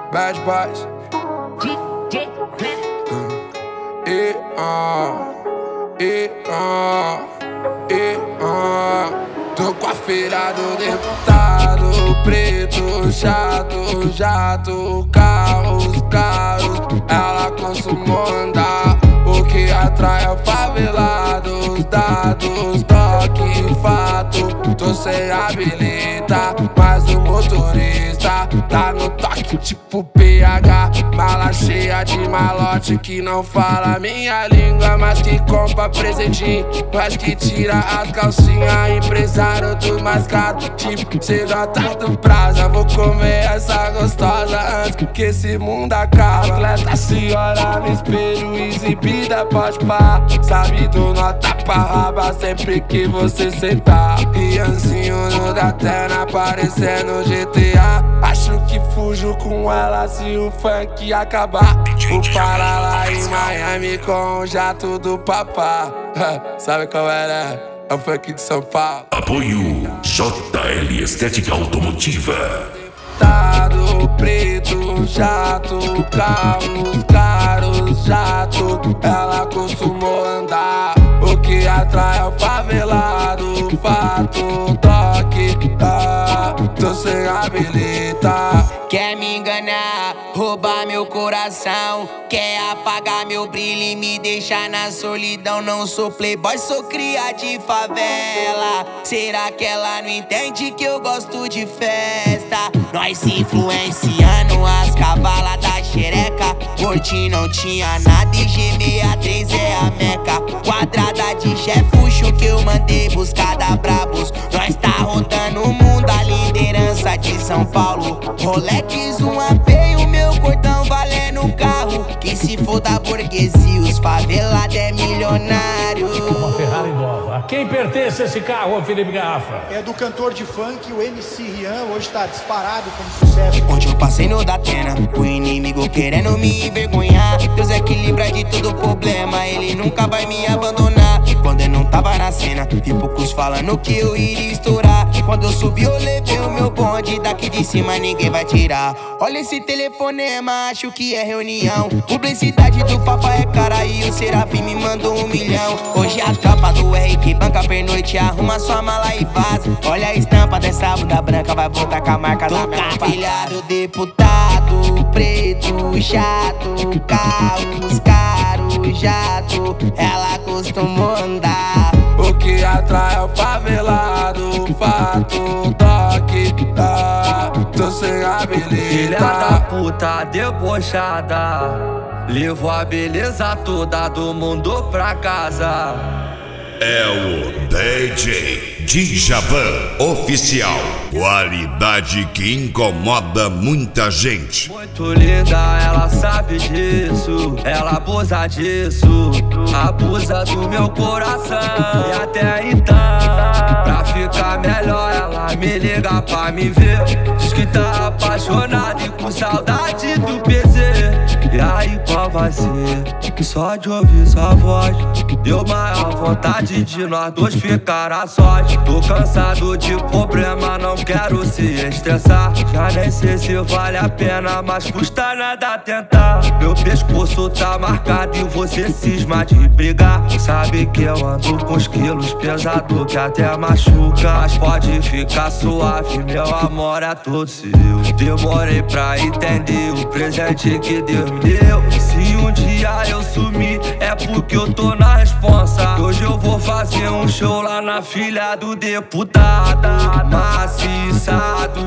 Bad Boys. Tô com a filha do deputado, preto, chato, jato, carros caros. Ela costuma andar, o que atrai é favelados, dados, toque, fato. Tô sem habilita, mas o motorista tá no toque tipo PH. Mala cheia de malote que não fala minha língua, mas que compra presentinho, mas que tira as calcinhas. Empresário do mais caro, tipo CJ do Praza. Vou comer essa gostosa antes que esse mundo acaba. Atleta se olha no espelho, exibida pode pá. Sabe do nota pra raba sempre que você sentar. Rianzinho no Datena parecendo GTA. Acho que fujo com ela se o funk acabar. Vou parar lá em Miami com o jato do papá. Sabe qual é? É o funk de São Paulo. Apoio JL Estética Automotiva. Tado, preto, jato, carros caros, jato. Ela costumou andar, o que atrai é o favelado, fato, toque, tô sem habilita. Quer me enganar, roubar meu coração, quer apagar meu brilho e me deixar na solidão. Não sou playboy, sou cria de favela. Será que ela não entende que eu gosto de festa? Nós se influenciando as cavalas da xereca. Curti não tinha nada e G63 é a meca. Quadrada de chefucho que eu mandei buscar da Brabos. Nós tá rodando o mundo, a liderança de São Paulo. Rolex, um AP e o meu cordão valendo um carro. Que se for da burguesia, os favelados é milionário. Uma Ferrari nova. A quem pertence esse carro, Felipe Garrafa? É do cantor de funk, o MC Rian. Hoje tá disparado como sucesso. Onde eu passei no Datena, o inimigo querendo me envergonhar. Deus é que livra de todo problema, ele nunca vai me abandonar. Quando eu não tava na cena, vi poucos falando que eu iria estourar. Quando eu subi eu levei o meu bonde, daqui de cima ninguém vai tirar. Olha esse telefonema, acho que é reunião. Publicidade do Fafa é cara e o Serafim me mandou 1 milhão. Hoje a tropa do R que banca pernoite, arruma sua mala e vaza. Olha a estampa dessa bunda branca, vai voltar com a marca da minha filha do deputado, preto, chato, carros caros, jato. Ela costumou andar, o que atrai é o favelado, fato, toque, tô sem habilita. Filha da puta debochada, levou a beleza toda do mundo pra casa. É o DJ Djavan Oficial. Qualidade que incomoda muita gente. Muito linda, ela sabe disso. Ela abusa disso, abusa do meu coração. E até então, pra ficar melhor, ela me liga pra me ver. Diz que tá apaixonada e com saudade do PC. E aí qual vai ser? Que só de ouvir sua voz deu maior vontade de nós dois ficar a sós. Tô cansado de problema, não quero se estressar. Já nem sei se vale a pena, mas custa nada tentar. Meu pescoço tá marcado e você cisma de brigar. Sabe que eu ando com os quilos pesado que até machuca. Mas pode ficar suave, meu amor é todo seu. Demorei pra entender o presente que Deus me deu. Se um dia eu sumir, é porque eu tô na responsa. Hoje eu vou fazer um show lá na filha do deputado. Maciçado,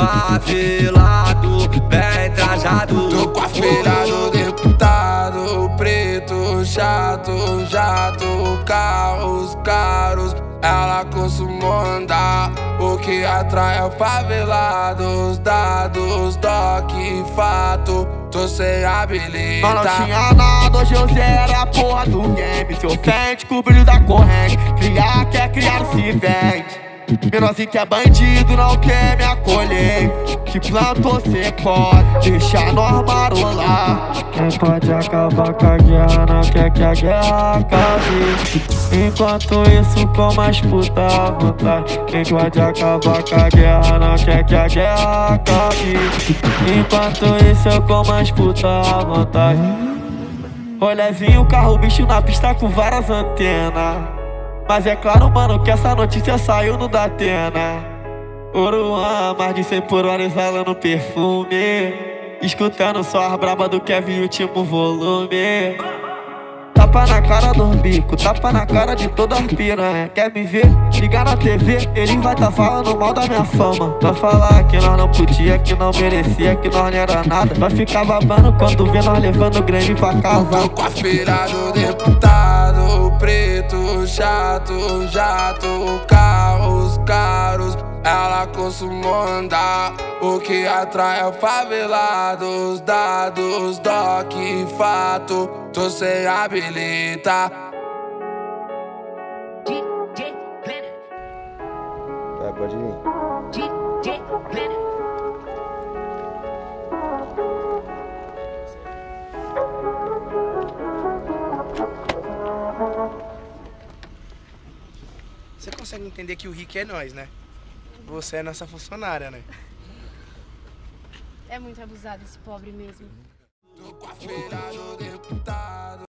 favelado, bem trajado. Tô com a filha do deputado, preto, chato, jato, carros caros. Ela costumou andar, o que atrai é o favelado, dados, toque, fato. Tô sem habilita. Mas não tinha nada, hoje eu zero a porra do game. Se ofende com o brilho da corrente, criar quer criar se vende. Menorzinho que é bandido não quer me acolher. Que plantou cê pode deixar nós marolar. Quem pode acabar com a guerra não quer que a guerra acabe. Enquanto isso com mais puta vontade. Quem pode acabar com a guerra não quer que que a guerra acabe. Enquanto isso eu como as putas à vontade. Rolezinho, carro, bicho na pista com várias antenas. Mas é claro, mano, que essa notícia saiu no Datena. Oruan, mais de 100 por hora exalando perfume. Escutando só as braba do Kevin, último volume. Tapa na cara do bico, tapa na cara de toda as piranha. Quer me ver? Liga na TV, ele vai tá falando mal da minha fama. Vai falar que nós não podia, que não merecia, que nós não era nada. Vai ficar babando quando vê nós levando o Grêmio pra casa. Tô com a filha do deputado, preto, chato, jato, carros caros. Ela costuma andar, o que atrai é favelados, dados, doc, fato, tô sem habilitar. DJ Planet. Vai, pode ir. DJ Planet. Você consegue entender que o Rick é nós, né? Você é nossa funcionária, né? É muito abusado esse pobre mesmo. Tô com a filha do deputado.